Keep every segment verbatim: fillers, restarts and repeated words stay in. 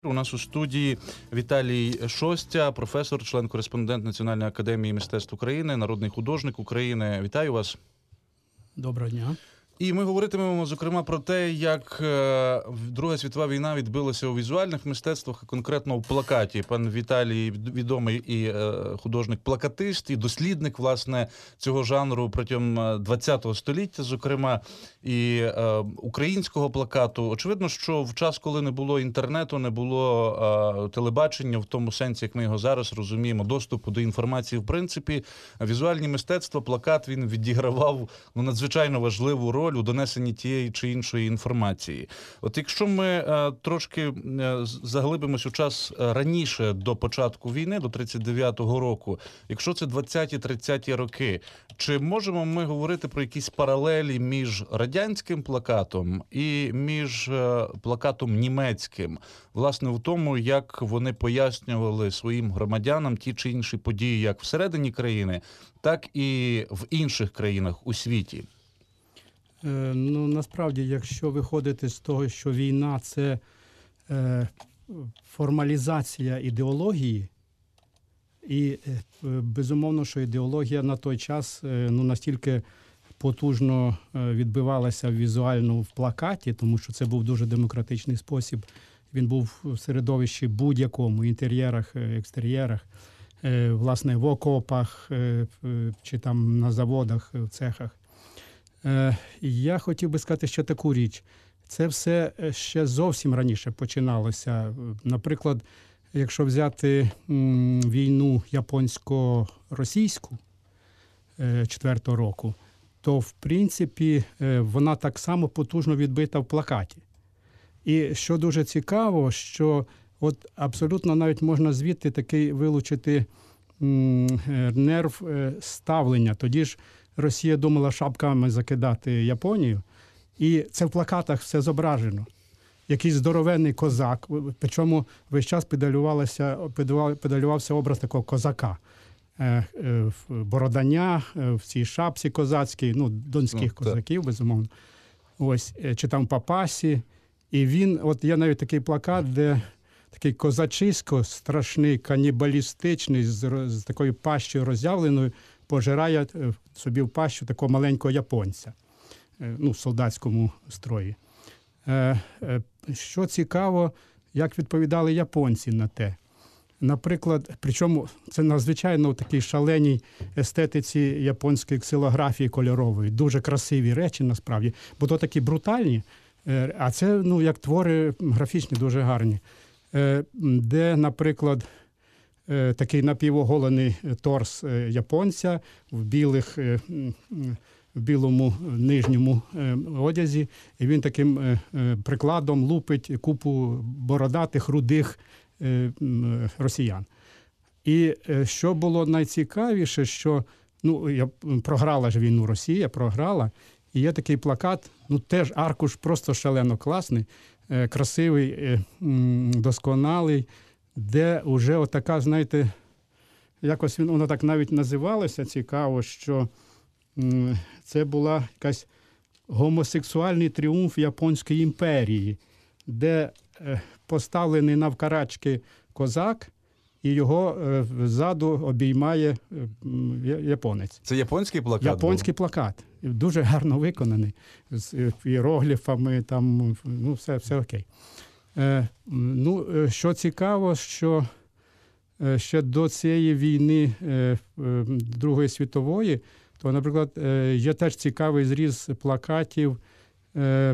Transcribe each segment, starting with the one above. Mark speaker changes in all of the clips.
Speaker 1: У нас у студії Віталій Шостя, професор, член-кореспондент Національної академії мистецтв України, народний художник України. Вітаю вас.
Speaker 2: Доброго дня.
Speaker 1: І ми говоритимемо, зокрема, про те, як Друга світова війна відбилася у візуальних мистецтвах, а конкретно у плакаті. Пан Віталій відомий і художник-плакатист, і дослідник, власне, цього жанру протягом двадцятого століття, зокрема, і українського плакату. Очевидно, що в час, коли не було інтернету, не було телебачення, в тому сенсі, як ми його зараз розуміємо, доступу до інформації, в принципі, візуальні мистецтва, плакат, він відігравав ну, надзвичайно важливу роль у донесенні тієї чи іншої інформації. От якщо ми е, трошки е, заглибимось у час раніше до початку війни, до тридцять дев'ятого року, якщо це двадцяті-тридцяті роки, чи можемо ми говорити про якісь паралелі між радянським плакатом і між е, плакатом німецьким? Власне, в тому, як вони пояснювали своїм громадянам ті чи інші події як всередині країни, так і в інших країнах у світі.
Speaker 2: Ну, насправді, якщо виходити з того, що війна – це е, формалізація ідеології, і е, безумовно, що ідеологія на той час е, ну, настільки потужно відбивалася візуально в плакаті, тому що це був дуже демократичний спосіб. Він був в середовищі будь-якому, інтер'єрах, екстер'єрах, е, власне, в окопах е, чи там на заводах, в цехах. Я хотів би сказати ще таку річ. Це все ще зовсім раніше починалося. Наприклад, якщо взяти війну японсько-російську четвертого року, то, в принципі, вона так само потужно відбита в плакаті. І що дуже цікаво, що от абсолютно навіть можна звідти такий вилучити нерв ставлення. Тоді ж Росія думала шапками закидати Японію, і це в плакатах все зображено. Якийсь здоровенний козак, причому весь час педалювався, педалювався образ такого козака. Бородання, в цій шапці козацькій, ну, донських ну, козаків, безумовно. Ось, чи там Папасі. І він, от є навіть такий плакат, де такий козачисько, страшний, канібалістичний, з, з такою пащею роззявленою, пожирає собі в пащу такого маленького японця, ну, в солдатському строї. Що цікаво, як відповідали японці на те. Наприклад, причому це надзвичайно в такій шаленій естетиці японської ксилографії кольорової. Дуже красиві речі, насправді, бо то такі брутальні, а це, ну, як твори графічні, дуже гарні. Де, наприклад, такий напівоголений торс японця в білих, в білому нижньому одязі, і він таким прикладом лупить купу бородатих, рудих росіян. І що було найцікавіше, що, ну, я програла ж війну Росія, програла, і є такий плакат, ну, теж аркуш просто шалено класний, красивий, досконалий, де вже отака, знаєте, якось воно так навіть називалося, цікаво, що це була якась гомосексуальний тріумф Японської імперії, де поставлений навкарачки козак, і його ззаду обіймає японець.
Speaker 1: Це японський плакат?
Speaker 2: Японський
Speaker 1: був?
Speaker 2: плакат. Дуже гарно виконаний, з іерогліфами, там, ну, все, все окей. Е, ну, що цікаво, що ще до цієї війни е, Другої світової, то, наприклад, е, є теж цікавий зріз плакатів е,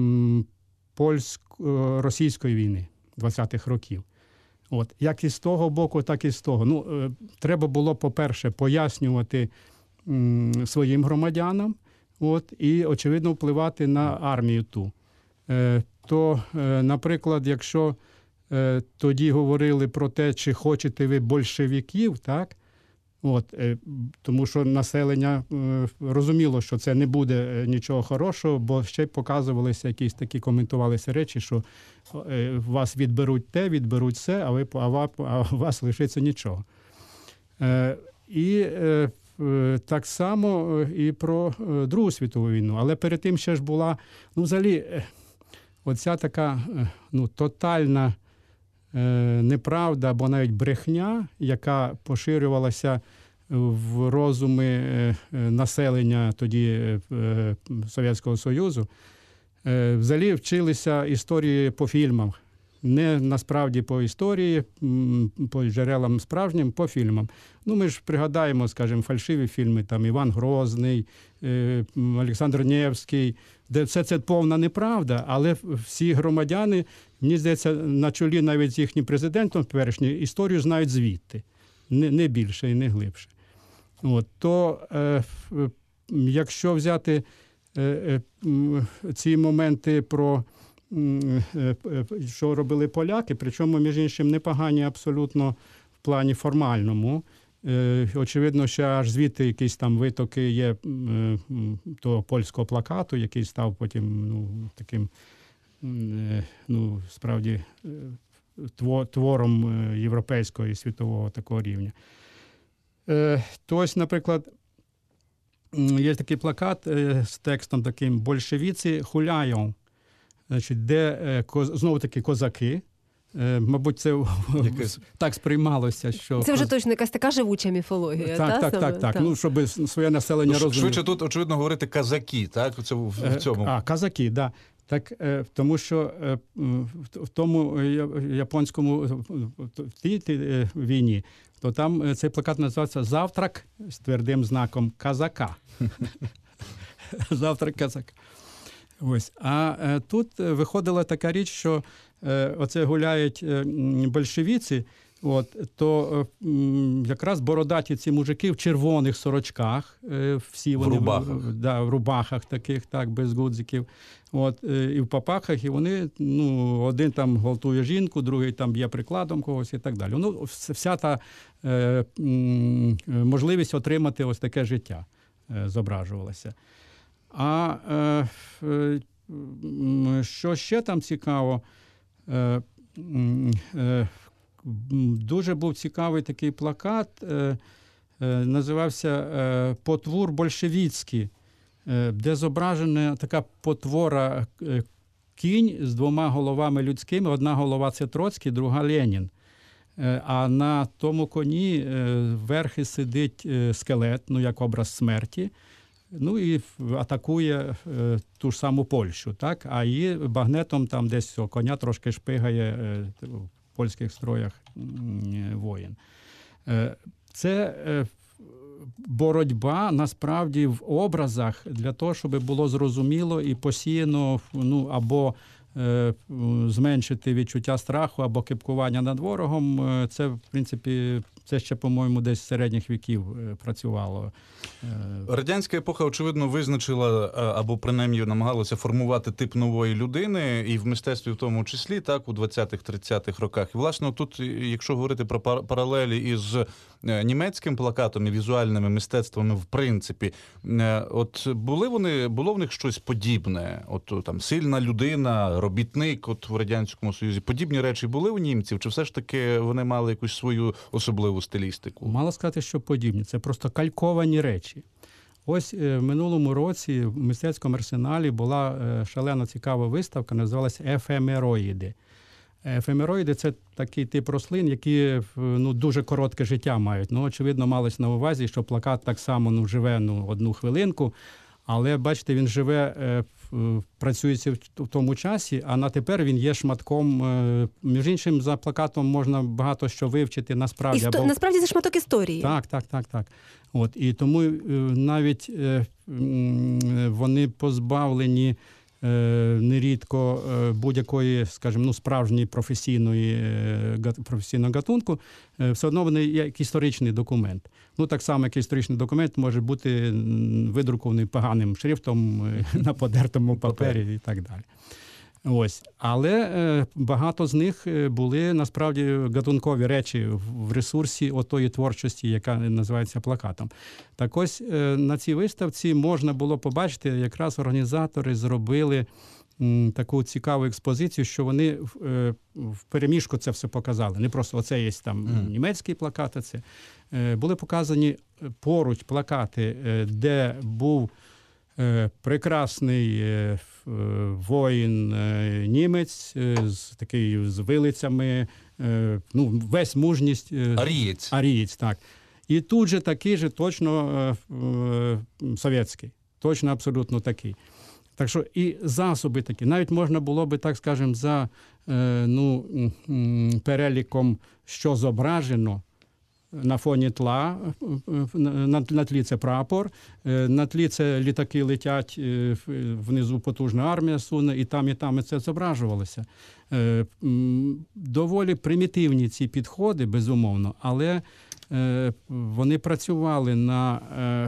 Speaker 2: польсько-російської війни двадцятих років. От, як і з того боку, так і з того. Ну, е, треба було, по-перше, пояснювати м, своїм громадянам, от, і, очевидно, впливати на армію ту. Е, то, наприклад, якщо е, тоді говорили про те, чи хочете ви большевиків, так, от, е, тому що населення е, розуміло, що це не буде нічого хорошого, бо ще показувалися якісь такі, коментувалися речі, що е, вас відберуть те, відберуть все, а, ви, а, ва, а у вас лишиться нічого. Е, і е, так само і про Другу світову війну. Але перед тим ще ж була, ну, взагалі, оця така, ну, тотальна неправда або навіть брехня, яка поширювалася в розуми е, населення тоді е, Совєтського Союзу, е, взагалі вчилися історії по фільмам. Не насправді по історії, по джерелам справжнім, по фільмам. Ну, ми ж пригадаємо, скажімо, фальшиві фільми, там Іван Грозний, е, Олександр Невський, де все це повна неправда, але всі громадяни, мені здається, на чолі навіть з їхнім президентом теперішньою, історію знають звідти. Не, не більше і не глибше. От, то е, якщо взяти е, е, ці моменти про що робили поляки, причому, між іншим, непогані абсолютно в плані формальному. Очевидно, що аж звідти якісь там витоки є того польського плакату, який став потім ну, таким, ну, справді, твором європейського і світового такого рівня. То ось, наприклад, є такий плакат з текстом таким «Большевіці хуляють», значить, де знову-таки козаки. Мабуть, це Якось... так сприймалося, що...
Speaker 3: Це вже точно якась така живуча міфологія.
Speaker 2: Так,
Speaker 3: та,
Speaker 2: так, так, так. Ну, щоб своє населення
Speaker 1: ну,
Speaker 2: розуміло.
Speaker 1: Швидше тут, очевидно, говорити казаки, так? Це в цьому.
Speaker 2: А, казаки, так. Так, тому що в тому японському в тій війні, то там цей плакат називався «Завтрак» з твердим знаком казака. Завтрак казака. Ось. А е, тут виходила така річ, що е, оце гуляють е, большевіці, от, то е, якраз бородаті ці мужики в червоних сорочках, е, всі вони
Speaker 1: в рубахах,
Speaker 2: в, да, в рубахах таких, так, без гудзиків, от, е, і в папахах, і вони, ну, один там гвалтує жінку, другий там б'є прикладом когось і так далі. Ну, вся та е, можливість отримати ось таке життя е, зображувалася. А е, е, що ще там цікаво, е, е, дуже був цікавий такий плакат, е, е, називався е, «Потвур большевіцький», е, де зображена така потвора е, кінь з двома головами людськими. Одна голова – це Троцький, друга – Ленін. Е, а на тому коні е, верхи сидить е, скелет, ну як образ смерті. Ну і атакує е, ту ж саму Польщу, так? А її багнетом там десь о, коня трошки шпигає е, в польських строях е, воїн. Е, це е, боротьба насправді в образах для того, щоб було зрозуміло і посіяно, ну, або е, зменшити відчуття страху, або кипкування над ворогом. Це, в принципі, це ще, по-моєму, десь з середніх віків працювало.
Speaker 1: Радянська епоха, очевидно, визначила, або принаймні намагалася формувати тип нової людини, і в мистецтві в тому числі, так, у двадцятих-тридцятих роках. І, власне, тут, якщо говорити про паралелі із німецьким плакатом і візуальними мистецтвами, в принципі, от були вони, було в них щось подібне? От там сильна людина, робітник, от в Радянському Союзі. Подібні речі були у німців? Чи все ж таки вони мали якусь свою особливу стилістику?
Speaker 2: Мало сказати, що подібні. Це просто кальковані речі. Ось в минулому році в мистецькому арсеналі була шалено цікава виставка, називалася «Ефемероїди». Ефемероїди – це такий тип рослин, які, ну, дуже коротке життя мають. Ну, очевидно, малось на увазі, що плакат так само, ну, живе, ну, одну хвилинку, але, бачите, він живе, працюється в тому часі, а на тепер він є шматком. Між іншим, за плакатом можна багато що вивчити насправді.
Speaker 3: Істо...
Speaker 2: Або...
Speaker 3: Насправді це шматок історії.
Speaker 2: Так, так, так, так. От, і тому навіть вони позбавлені нерідко будь-якої, скажімо, ну, справжньої професійної, професійного гатунку, все одно вони як історичний документ. Ну, так само, як історичний документ може бути видрукований поганим шрифтом на подертому папері і так далі. Ось. Але багато з них були, насправді, гатункові речі в ресурсі отої творчості, яка називається плакатом. Так ось, на цій виставці можна було побачити, якраз організатори зробили таку цікаву експозицію, що вони в переміжку це все показали. Не просто оце є там mm. німецький плакат, а це. Були показані поруч плакати, де був Е, прекрасний е, ф- е, воїн е, німець, е, з такий з вилицями, е, ну, весь мужність. е,
Speaker 1: Арієць.
Speaker 2: Арієць, так. І тут же такий же точно е, е, совєтський, точно абсолютно такий. Так що і засоби такі. Навіть можна було би, так скажемо, за е, ну, м, переліком, що зображено, на фоні тла, на, на тлі це прапор, е, на тлі це літаки летять, е, внизу потужна армія суне, і там, і там і це зображувалося. Е, м, Доволі примітивні ці підходи, безумовно, але е, вони працювали на е,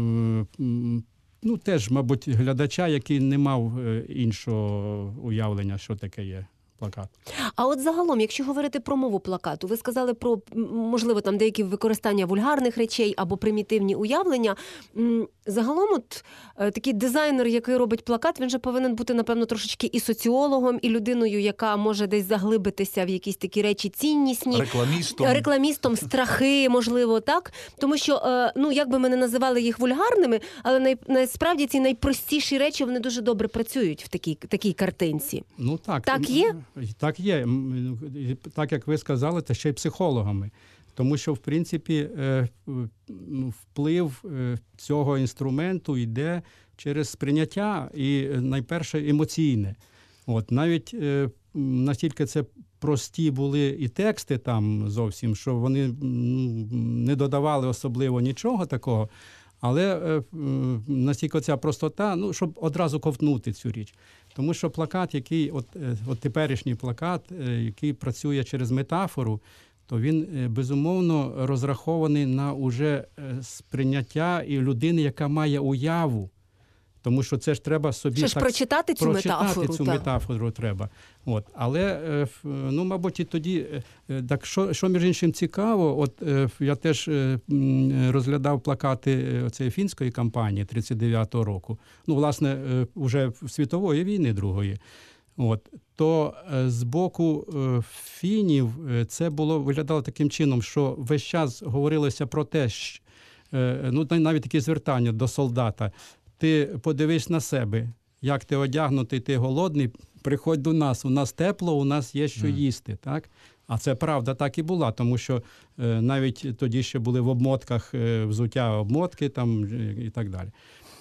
Speaker 2: м, ну, теж, мабуть, глядача, який не мав е, іншого уявлення, що таке є плакат.
Speaker 3: А от загалом, якщо говорити про мову плакату, ви сказали про, м, можливо, там деякі використання вульгарних речей або примітивні уявлення. М, Загалом, от е, такий дизайнер, який робить плакат, він же повинен бути, напевно, трошечки і соціологом, і людиною, яка може десь заглибитися в якісь такі речі ціннісні.
Speaker 1: Рекламістом.
Speaker 3: Рекламістом, страхи, можливо, так? Тому що, е, ну, як би ми не називали їх вульгарними, але най, насправді ці найпростіші речі, вони дуже добре працюють в такій, такій картинці.
Speaker 2: Ну, так.
Speaker 3: Так є?
Speaker 2: Так є. М, і Так, як ви сказали, та ще й психологами. Тому що, в принципі, е, ну, вплив е, цього інструменту йде через сприйняття і, е, найперше, емоційне. От, навіть е, м, настільки це прості були і тексти там зовсім, що вони ну, не додавали особливо нічого такого, але е, м, настільки ця простота, ну, щоб одразу ковтнути цю річ. Тому що плакат, який, от, е, от теперішній плакат, е, який працює через метафору, то він, е, безумовно, розрахований на уже е, сприйняття і людини, яка має уяву. Тому що це ж треба собі
Speaker 3: Ще ж
Speaker 2: так
Speaker 3: прочитати цю
Speaker 2: прочитати
Speaker 3: метафору.
Speaker 2: цю
Speaker 3: так.
Speaker 2: метафору треба. От. Але, е, ф- ну, мабуть, і тоді, е, так що, що між іншим цікаво, от е, ф- я теж е, м, розглядав плакати е, цієї фінської кампанії тридцять дев'ятого року, ну, власне, е, вже світової війни другої. От, то е, з боку е, фінів е, це було виглядало таким чином, що весь час говорилося про те, що, е, ну, навіть такі звертання до солдата: ти подивись на себе, як ти одягнутий, ти голодний, приходь до нас, у нас тепло, у нас є що
Speaker 1: Mm.
Speaker 2: їсти. Так? А це правда так і була, тому що е, навіть тоді ще були в обмотках е, взуття обмотки там, е, і так далі.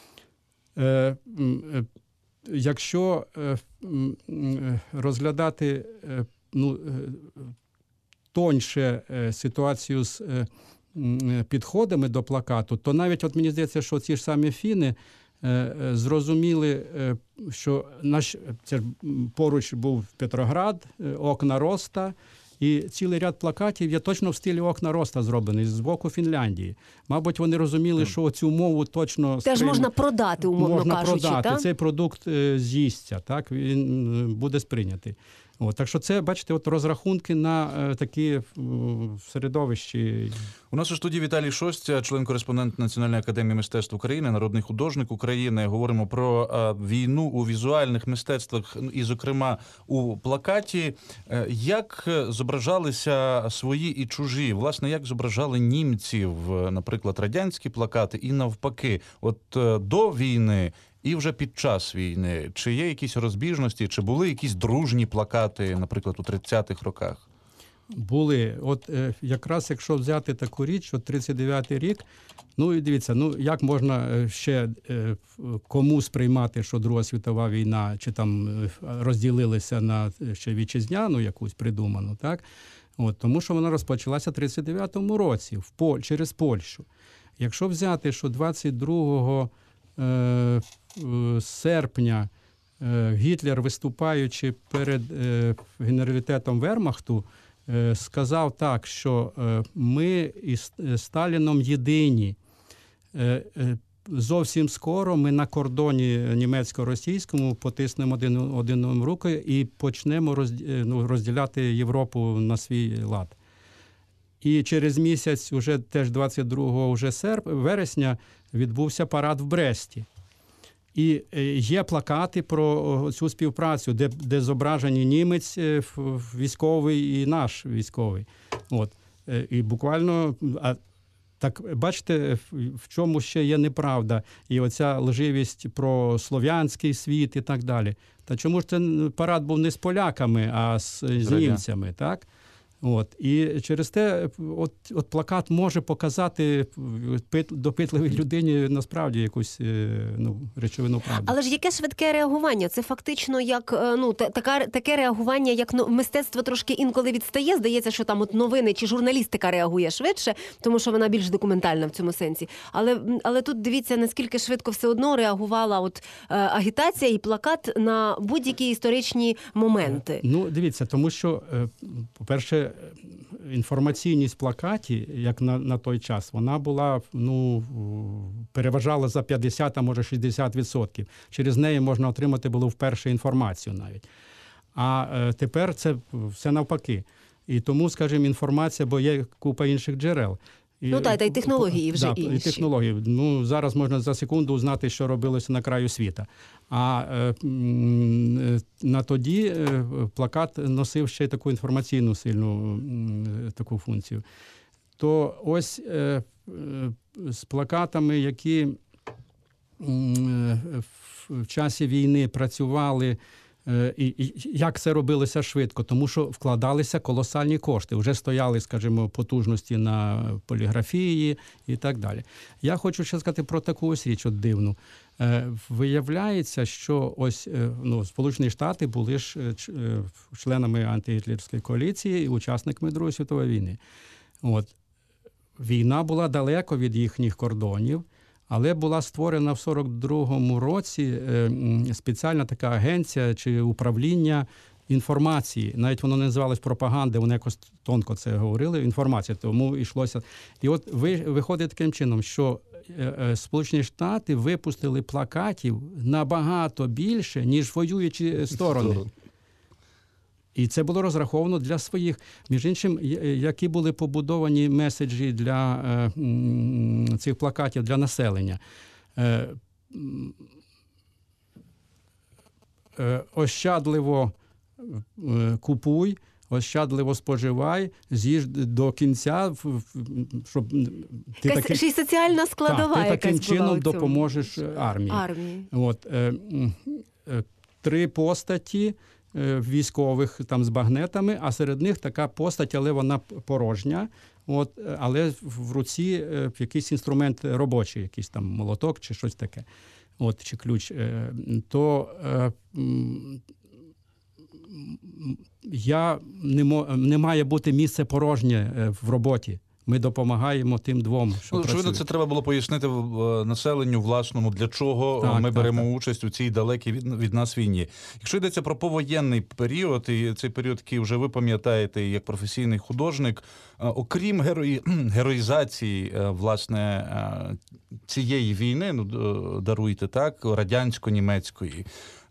Speaker 2: Е, м, е, Якщо е, м, е, розглядати е, ну, е, тоньше е, ситуацію з е, м, е, підходами до плакату, то навіть от мені здається, що ці ж самі фіни е, е, зрозуміли, е, що наш, це ж м, поруч був Петроград, е, окна Роста, і цілий ряд плакатів є точно в стилі окна Роста зроблений з боку Фінляндії. Мабуть, вони розуміли, що цю мову точно
Speaker 3: Теж
Speaker 2: сприйм-
Speaker 3: можна продати, умовно
Speaker 2: можна
Speaker 3: кажучи,
Speaker 2: продати.
Speaker 3: так?
Speaker 2: Цей продукт е, з'їсться, так? Він е, буде сприйнятий. От, так що це, бачите, от розрахунки на е, такі е, середовищі.
Speaker 1: У нас у студії Віталій Шостя, член-кореспондент Національної академії мистецтв України, народний художник України. Говоримо про е, війну у візуальних мистецтвах і, зокрема, у плакаті. Е, як зображалися свої і чужі? Власне, як зображали німців, е, наприклад, радянські плакати і навпаки? От е, до війни і вже під час війни. Чи є якісь розбіжності, чи були якісь дружні плакати, наприклад, у тридцятих роках?
Speaker 2: Були, от е, якраз якщо взяти таку річ, от тридцять дев'ятий рік, ну і дивіться, ну як можна е, ще е, кому сприймати, що Друга світова війна, чи там е, розділилися на ще вітчизняну якусь придуману, так? От, тому що вона розпочалася в тридцять дев'ятому році в Поль, через Польщу. Якщо взяти, що двадцять другого е, серпня е, Гітлер, виступаючи перед е, генералітетом Вермахту, сказав так, що ми із Сталіном єдині. Зовсім скоро ми на кордоні німецько-російському потиснемо один одним рукою і почнемо розділяти Європу на свій лад. І через місяць, уже теж двадцять другого вже серп, вересня, відбувся парад в Бресті. І є плакати про цю співпрацю, де, де зображені німець військовий і наш військовий. От. І буквально, а Так, бачите, в чому ще є неправда, і оця лживість про слов'янський світ і так далі. Та чому ж це парад був не з поляками, а з, з німцями, так? От. І через те от, от плакат може показати допитливій людині насправді якусь ну, речовину правди.
Speaker 3: Але ж яке швидке реагування? Це фактично як ну така, таке реагування, як ну, мистецтво трошки інколи відстає. Здається, що там от новини чи журналістика реагує швидше, тому що вона більш документальна в цьому сенсі. Але, але тут дивіться, наскільки швидко все одно реагувала от агітація і плакат на будь-які історичні моменти.
Speaker 2: Ну, дивіться, тому що, по-перше, інформаційність плакаті, як на, на той час, вона була, ну, переважала за п'ятдесят, а може шістдесят відсотків. Через неї можна отримати було вперше інформацію навіть. А е, тепер це все навпаки. І тому, скажімо, інформація, бо є купа інших джерел. І,
Speaker 3: ну так, та й технології вже
Speaker 2: да,
Speaker 3: інші.
Speaker 2: І технології. Ну, зараз можна за секунду узнати, що робилося на краю світа. А е, е, на тоді е, плакат носив ще й таку інформаційну сильну е, таку функцію. То ось е, е, з плакатами, які е, в часі війни працювали, І, і як це робилося швидко? Тому що вкладалися колосальні кошти. Вже стояли, скажімо, потужності на поліграфії і так далі. Я хочу ще сказати про таку ось річ от дивну. Е, виявляється, що ось ну, Сполучені Штати були ж членами антигітлерської коаліції і учасниками Другої світової війни. От. Війна була далеко від їхніх кордонів. Але була створена в сорок другому році спеціальна така агенція чи управління інформації. Навіть воно не називалось пропаганда, вони якось тонко це говорили, інформація, тому йшлося. І от виходить таким чином, що Сполучені Штати випустили плакатів набагато більше, ніж воюючі сторони. І це було розраховано для своїх. Між іншим, які були побудовані меседжі для е, цих плакатів для населення. Е, е, ощадливо е, купуй, ощадливо споживай, з'їж до кінця, щоб ти
Speaker 3: якась
Speaker 2: таки,
Speaker 3: ще й соціальна складова,
Speaker 2: та, ти таким
Speaker 3: якась була
Speaker 2: чином
Speaker 3: у цьому.
Speaker 2: допоможеш армії.
Speaker 3: армії.
Speaker 2: От, е, е, три постаті військових там з багнетами, а серед них така постать, але вона порожня, от, але в руці якийсь інструмент робочий, якийсь там молоток чи щось таке, от, чи ключ. То е, я не, мо, не має бути місце порожнє в роботі. Ми допомагаємо тим двом, що
Speaker 1: ну, очевидно,
Speaker 2: працюють.
Speaker 1: це треба було пояснити населенню власному, для чого
Speaker 2: так,
Speaker 1: ми
Speaker 2: так,
Speaker 1: беремо
Speaker 2: так.
Speaker 1: участь у цій далекій від, від нас війні. Якщо йдеться про повоєнний період, і цей період, який вже ви пам'ятаєте як професійний художник, окрім герої, героїзації, власне, цієї війни, ну, даруйте так, радянсько-німецької,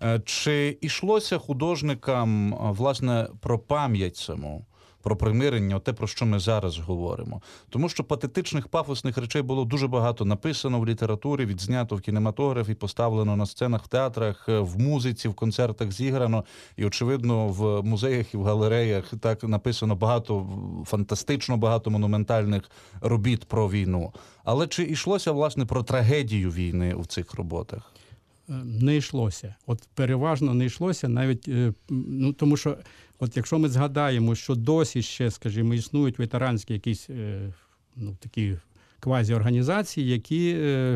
Speaker 1: чи йшлося художникам, власне, про пам'ять саму? Про примирення, те, про що ми зараз говоримо. Тому що патетичних, пафосних речей було дуже багато написано в літературі, відзнято в кінематографі, поставлено на сценах, в театрах, в музиці, в концертах зіграно. І, очевидно, в музеях і в галереях так написано багато, фантастично багато монументальних робіт про війну. Але чи йшлося, власне, про трагедію війни в цих роботах?
Speaker 2: Не йшлося. От переважно не йшлося, навіть, ну, тому що от якщо ми згадаємо, що досі ще, скажімо, існують ветеранські якісь, ну, такі квазі-організації, які,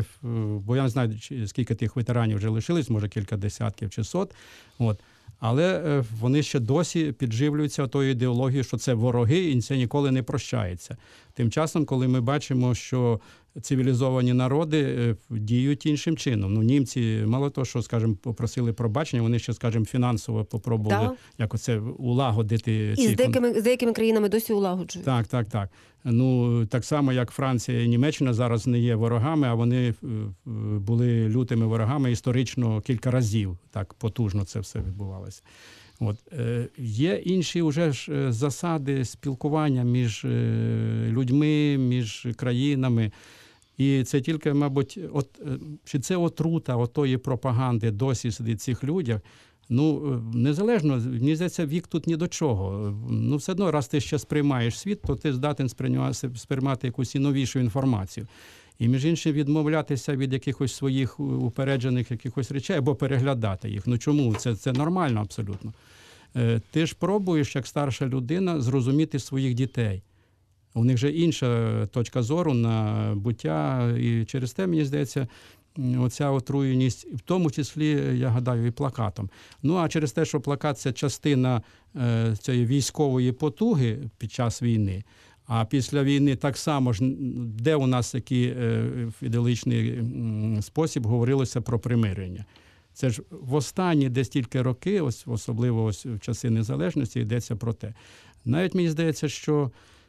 Speaker 2: бо я не знаю, скільки тих ветеранів вже лишились, може кілька десятків чи сот, от, але вони ще досі підживлюються тою ідеологією, що це вороги і це ніколи не прощається. Тим часом, коли ми бачимо, що цивілізовані народи діють іншим чином. Ну, німці, мало того, що, скажімо, попросили пробачення, вони ще, скажімо, фінансово попробували да. як оце улагодити.
Speaker 3: І з деякими, з деякими країнами досі улагоджують.
Speaker 2: Так, так, так. Ну, так само, як Франція і Німеччина зараз не є ворогами, а вони були лютими ворогами історично кілька разів. Так потужно це все відбувалося. От. Е, є інші вже ж засади спілкування між е, людьми, між країнами. І це тільки, мабуть, от, чи це отрута отої пропаганди досі сидить в цих людях, Ну, незалежно, мені здається, вік тут ні до чого. Ну, все одно, раз ти ще сприймаєш світ, то ти здатен сприймати якусь і новішу інформацію. І, між іншим, відмовлятися від якихось своїх упереджених якихось речей або переглядати їх. Ну, чому? Це, це нормально абсолютно. Ти ж пробуєш, як старша людина, зрозуміти своїх дітей. У них же інша точка зору на буття, і через те, мені здається, оця отруєність, в тому числі, я гадаю, і плакатом. Ну, а через те, що плакат – це частина е, цієї військової потуги під час війни, а після війни так само ж, де у нас який е, в ідеологічний м, спосіб говорилося про примирення. Це ж в останні десь тільки роки, ось, особливо ось в часи незалежності, йдеться про те. Навіть мені здається, що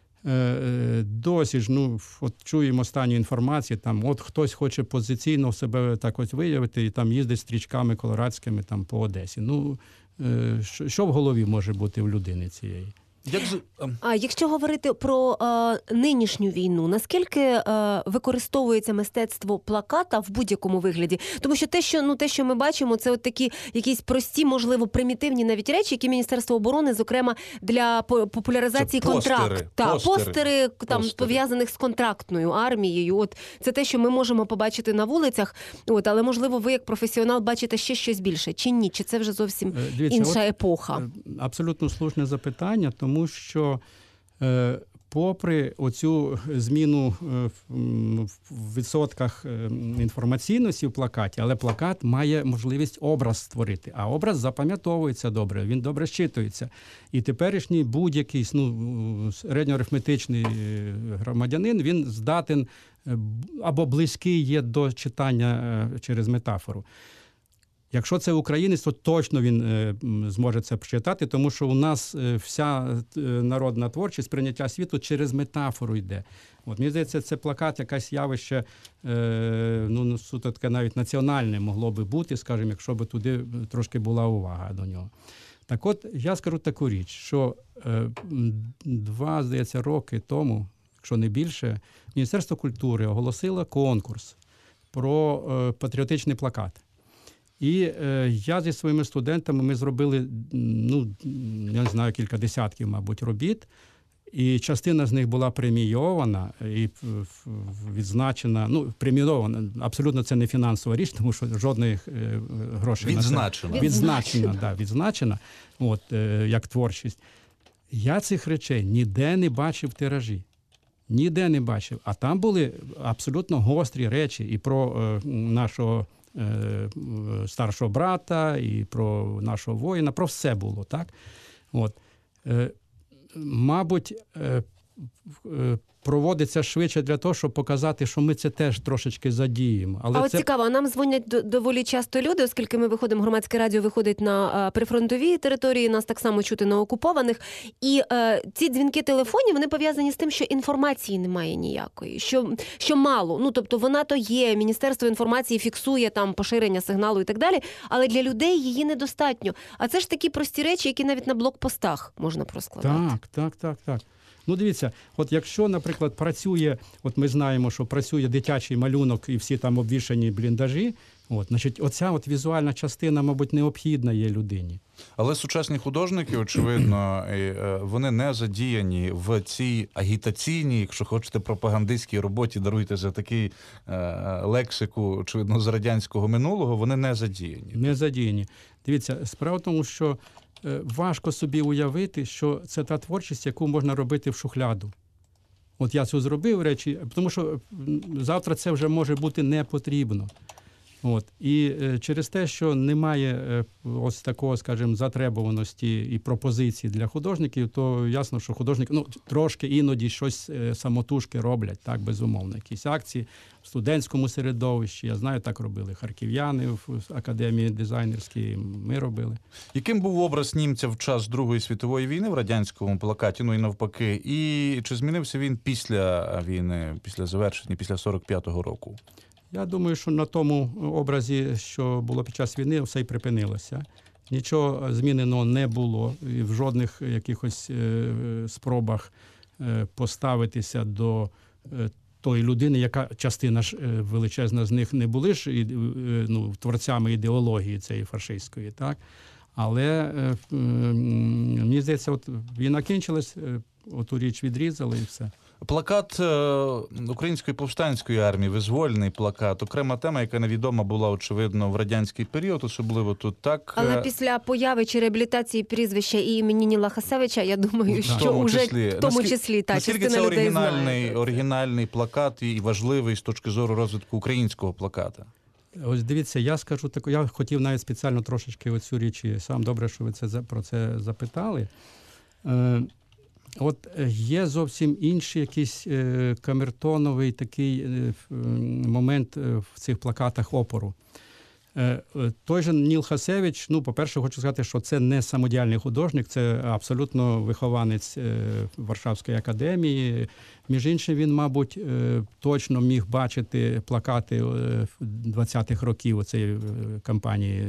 Speaker 2: досі ж, ну, от чуємо останню інформацію, там, от хтось хоче позиційно себе так ось виявити і там їздить стрічками колорадськими там по Одесі. Ну, що, що в голові може бути в людини цієї?
Speaker 1: Як...
Speaker 3: А якщо говорити про е, нинішню війну, наскільки е, використовується мистецтво плаката в будь-якому вигляді? Тому що те, що ну те, що ми бачимо, це от такі якісь прості, можливо, примітивні навіть речі, які Міністерство оборони, зокрема, для популяризації контракту, та постери, постери там постери. пов'язаних з контрактною армією. От це те, що ми можемо побачити на вулицях. От, але можливо, ви як професіонал бачите ще щось більше, чи ні? Чи це вже зовсім Дивіться, інша от, епоха?
Speaker 2: Абсолютно слушне запитання, тому Тому що, е, попри оцю зміну е, в відсотках е, інформаційності в плакаті, але плакат має можливість образ створити, а образ запам'ятовується добре, він добре щитується. І теперішній будь-який ну, середньоарифметичний громадянин, він здатен або близький є до читання е, через метафору. Якщо це українець, то точно він е, зможе це прочитати, тому що у нас е, вся е, народна творчість, прийняття світу через метафору йде. От, мені здається, це плакат, якесь явище, е, ну, суто таке навіть національне могло би бути, скажімо, якщо б туди трошки була увага до нього. Так от, я скажу таку річ, що е, два, здається, роки тому, якщо не більше, Міністерство культури оголосило конкурс про е, патріотичний плакат. І е, я зі своїми студентами, ми зробили, ну, я не знаю, кілька десятків, мабуть, робіт. І частина з них була премійована і відзначена, ну, премійована, абсолютно це не фінансова річ, тому що жодних е, грошей
Speaker 1: відзначена.
Speaker 2: на це. Відзначена, да, відзначена, от, е, як творчість. Я цих речей ніде не бачив в тиражі. Ніде не бачив. А там були абсолютно гострі речі і про е, нашого старшого брата, і про нашого воїна, про все було, так? От. Мабуть, проводиться швидше для того, щоб показати, що ми це теж трошечки задіємо. Але
Speaker 3: а от
Speaker 2: це...
Speaker 3: цікаво, нам дзвонять доволі часто люди, оскільки ми виходимо, громадське радіо виходить на прифронтові території, нас так само чути на окупованих. І е, ці дзвінки телефонів, вони пов'язані з тим, що інформації немає ніякої, що, що мало. Ну, тобто вона то є, Міністерство інформації фіксує там поширення сигналу і так далі, але для людей її недостатньо. А це ж такі прості речі, які навіть на блокпостах можна проскладати.
Speaker 2: Так, так, так, так. Ну, дивіться, от якщо, наприклад, працює, от ми знаємо, що працює дитячий малюнок і всі там обвішані бліндажі, от, значить, оця от візуальна частина, мабуть, необхідна є людині.
Speaker 1: Але сучасні художники, очевидно, вони не задіяні в цій агітаційній, якщо хочете, пропагандистській роботі, даруйте за такий лексику, очевидно, з радянського минулого, вони не задіяні.
Speaker 2: Не задіяні. Дивіться, справа в тому, що важко собі уявити, що це та творчість, яку можна робити в шухляду. От я це зробив речі, тому що завтра це вже може бути не потрібно. От. І е, через те, що немає е, ось такого, скажімо, затребуваності і пропозицій для художників, то ясно, що художники, ну, трошки іноді щось е, самотужки роблять, так, безумовно. Якісь акції в студентському середовищі, я знаю, так робили харків'яни в академії дизайнерській, ми робили.
Speaker 1: Яким був образ німця в час Другої світової війни в радянському плакаті, ну і навпаки, і чи змінився він після війни, після завершення, після сорок п'ятого року?
Speaker 2: Я думаю, що на тому образі, що було під час війни, все й припинилося. Нічого змінено не було. І в жодних якихось спробах поставитися до тої людини, яка частина ж величезна з них не були ж ну, творцями ідеології цієї фашистської, так? Але е, е, мені здається, от війна кінчилась, е, оту річ відрізали і все.
Speaker 1: Плакат е, Української повстанської армії, визвольний плакат, окрема тема, яка невідома була, очевидно, в радянський період, особливо тут так.
Speaker 3: Але
Speaker 1: е,
Speaker 3: після появи чи реабілітації прізвища і імені Ніла Хасевича, я думаю,
Speaker 2: В
Speaker 3: що
Speaker 1: тому
Speaker 3: уже
Speaker 1: числі.
Speaker 3: в тому
Speaker 1: Наскільки-
Speaker 3: числі та
Speaker 1: Наскільки
Speaker 3: частина
Speaker 1: це
Speaker 3: людей знає.
Speaker 1: оригінальний, оригінальний плакат і важливий з точки зору розвитку українського плаката?
Speaker 2: Ось дивіться, я скажу таку, я хотів навіть спеціально трошечки оцю річ, і сам добре, що ви це за- про це запитали. Е, от е, є зовсім інший якийсь е, камертоновий такий е, ф- м, момент е, в цих плакатах опору. Е, е, Той же Ніл Хасевич, ну, по-перше, хочу сказати, що це не самодіяльний художник, це абсолютно вихованець е, Варшавської академії. Між іншим, він, мабуть, е, точно міг бачити плакати е, двадцятих років цієї кампанії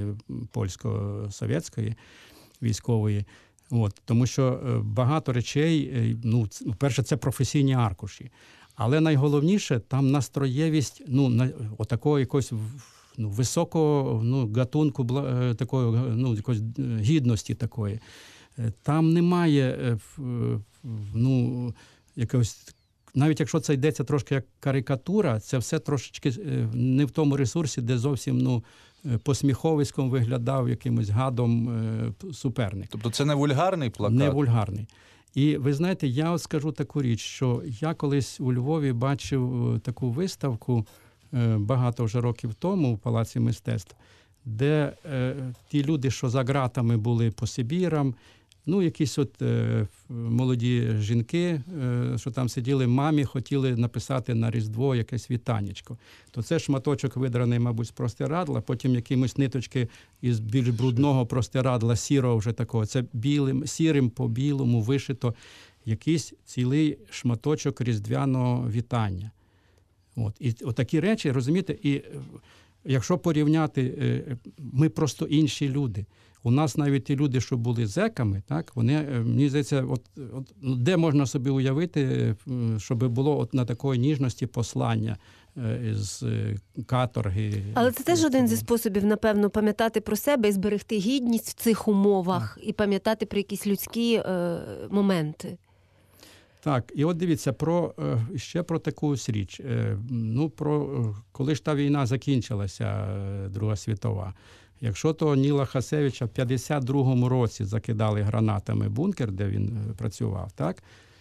Speaker 2: польсько-совєтської військової. От, тому що е, багато речей, е, ну, ц- перше, це професійні аркуші. Але найголовніше, там настроєвість, ну, на, отакого якогось в- ну, високого ну, гатунку, бла- е, такої, ну, якоїсь е, гідності такої. Е, Там немає, е, в- в- ну, якогось, навіть якщо це йдеться трошки як карикатура, це все трошечки е, не в тому ресурсі, де зовсім, ну, е, посміховиськом виглядав якимось гадом е, п- суперник.
Speaker 1: Тобто це не вульгарний плакат?
Speaker 2: Не вульгарний. І ви знаєте, я от скажу таку річ, що я колись у Львові бачив е, таку виставку е, багато вже років тому в Палаці мистецтв, де е, ті люди, що за ґратами були по Сибірам, ну, якісь от е, ф- молоді жінки, е, що там сиділи, мамі хотіли написати на Різдво якесь вітанечко. То це шматочок видраний, мабуть, з простирадла, потім якимось ниточки із більш брудного простирадла, сірого вже такого. Це білим, сірим по білому вишито якийсь цілий шматочок різдвяного вітання. От. І отакі речі, розумієте, і е, якщо порівняти, е, ми просто інші люди. У нас навіть ті люди, що були зеками, так, вони, е, мені здається, от, от, ну, де можна собі уявити, е, щоб було от на такої ніжності послання е, з е, каторги.
Speaker 3: Але це теж один зі способів, напевно, пам'ятати про себе і зберегти гідність в цих умовах, і пам'ятати про якісь людські е, моменти.
Speaker 2: Так, і от дивіться, про, е, ще про таку ось річ. Е, Ну, про, е, коли ж та війна закінчилася, е, Друга світова, якщо то Ніла Хасевича в п'ятдесят другому році закидали гранатами бункер, де він е, працював, так?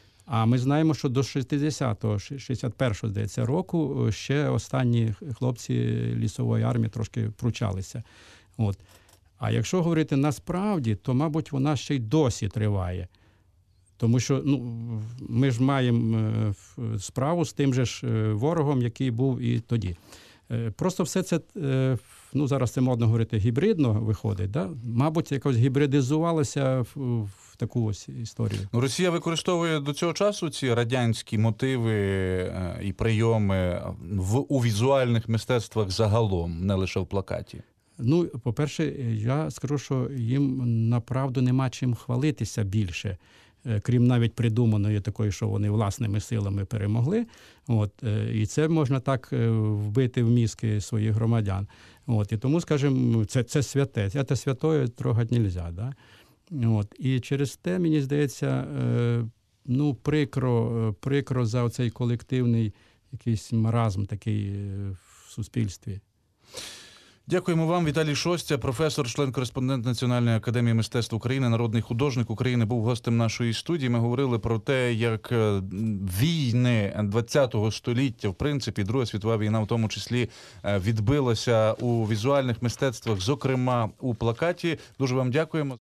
Speaker 2: А ми знаємо, що до шістдесятого, шістдесят першого, здається, року е, ще останні хлопці лісової армії трошки пручалися. От. А якщо говорити насправді, то, мабуть, вона ще й досі триває. Тому що ну, ми ж маємо е, в- справу з тим же ж е, ворогом, який був і тоді. Е, Просто все це, е, ну зараз це модно говорити, гібридно виходить. Да? Мабуть, якось гібридизувалося в, в таку ось історію.
Speaker 1: Ну, Росія використовує до цього часу ці радянські мотиви е, і прийоми в, у візуальних мистецтвах загалом, не лише в плакаті.
Speaker 2: Ну, по-перше, я скажу, що їм направду нема чим хвалитися більше, е, крім навіть придуманої такої, що вони власними силами перемогли. От, е, і це можна так е, вбити в мізки своїх громадян. От, і тому, скажімо, це, це святе. Це святое трогати не можна. Да? От, і через те, мені здається, е, ну, прикро, е, прикро за оцей колективний якийсь маразм такий е, в суспільстві.
Speaker 1: Дякуємо вам, Віталій Шостя, професор, член-кореспондент Національної академії мистецтв України, народний художник України, був гостем нашої студії. Ми говорили про те, як е, війни ХХ століття, в принципі, Друга світова війна в тому числі, е, відбилася у візуальних мистецтвах, зокрема у плакаті. Дуже вам дякуємо.